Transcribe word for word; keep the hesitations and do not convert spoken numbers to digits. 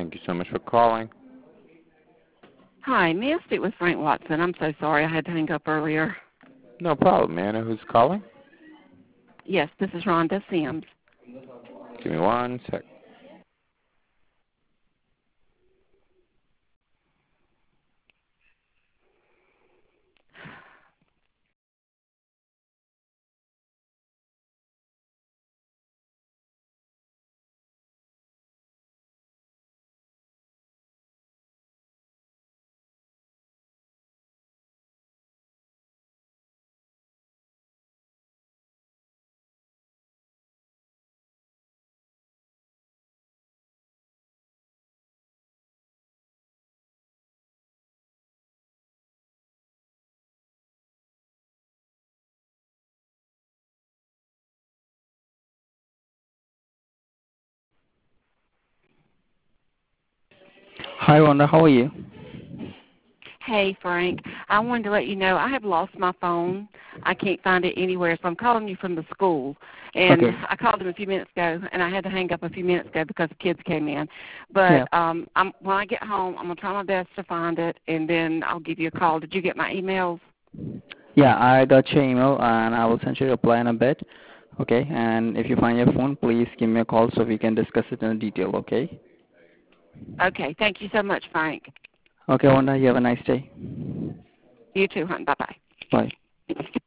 Thank you so much for calling. Hi, may I speak with Frank Watson? I'm so sorry I had to hang up earlier. No problem, man. Who's calling? Yes, this is Rhonda Sims. Give me one sec. Hi, Wanda. How are you? Hey, Frank. I wanted to let you know I have lost my phone. I can't find it anywhere, so I'm calling you from the school. And Okay. I called them a few minutes ago, and I had to hang up a few minutes ago because the kids came in. But Yeah. um, I'm, when I get home, I'm going to try my best to find it, and then I'll give you a call. Did you get my emails? Yeah, I got your email, and I will send you a reply in a bit. Okay. And if you find your phone, please give me a call so we can discuss it in detail. Okay. Okay. Thank you so much, Frank. Okay, Wanda. You have a nice day. You too, hon. Bye-bye. Bye.